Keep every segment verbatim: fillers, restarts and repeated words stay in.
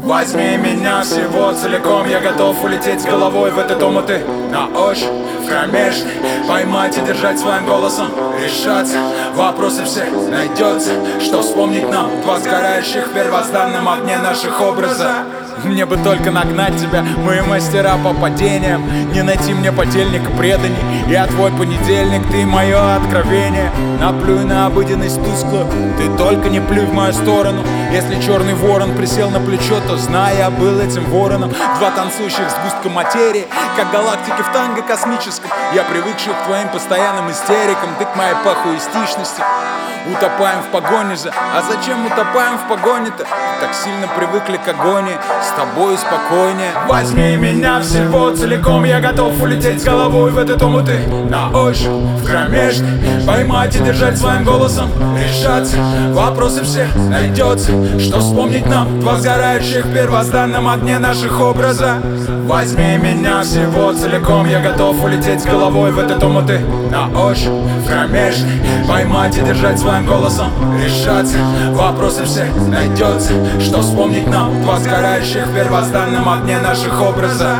Возьми меня всего целиком, я готов улететь с головой в этот омуты. На ощупь, в кромешной, поймать и держать своим голосом. Решаться, вопросы все найдется, что вспомнить нам. Два сгорающих в первозданном огне наших образов. Мне бы только нагнать тебя, мы мастера по падениям. Не найти мне подельника преданий. Я твой понедельник, ты мое откровение. Наплюй на обыденность тусклую, ты только не плюй в мою сторону. Если черный ворон присел на плечо, то знай, я был этим вороном. Два танцующих сгустка материи, как галактики в танго космическом. Я привыкший к твоим постоянным истерикам, ты к моей похуистичности. Утопаем в погоне за... А зачем утопаем в погоне-то? Так сильно привыкли к агонии, с тобой спокойнее. Возьми меня всего целиком, я готов улететь с головой в этот омуты. На ощупь, в кромешной, поймать и держать своим голосом. Решаться, вопросы все найдется, что вспомнить нам. Два сгорающих в первозданном огне наших образа. Возьми меня всего целиком, я готов улететь с головой в этот омуты. На ощупь, в кромешной, поймать и держать своим голосом. Решаться, вопросы все найдется, что вспомнить нам. Два сгорающих в первозданном огне наших образа.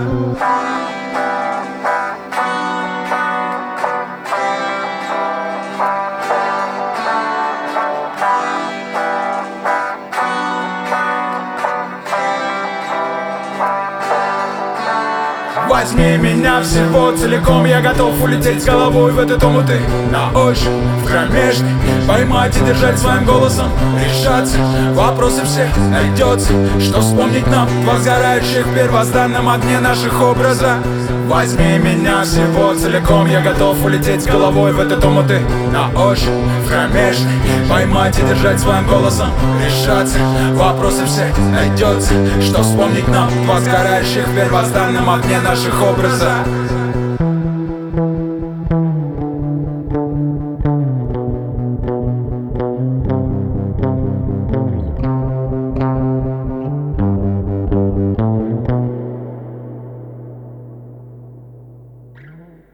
Возьми меня всего целиком, я готов улететь с головой в этот омуты. На ощупь, в кромешной, поймать и держать своим голосом. Решаться, вопросы все найдется, что вспомнить нам. Два сгорающих в первозданном огне наших образа. Возьми меня всего целиком, я готов улететь с головой в этот омуты. На ощупь, в кромешной, поймать и держать своим голосом. Решаться, вопросы все найдется, что вспомнить нам. Два сгорающих в первозданном огне наших образа.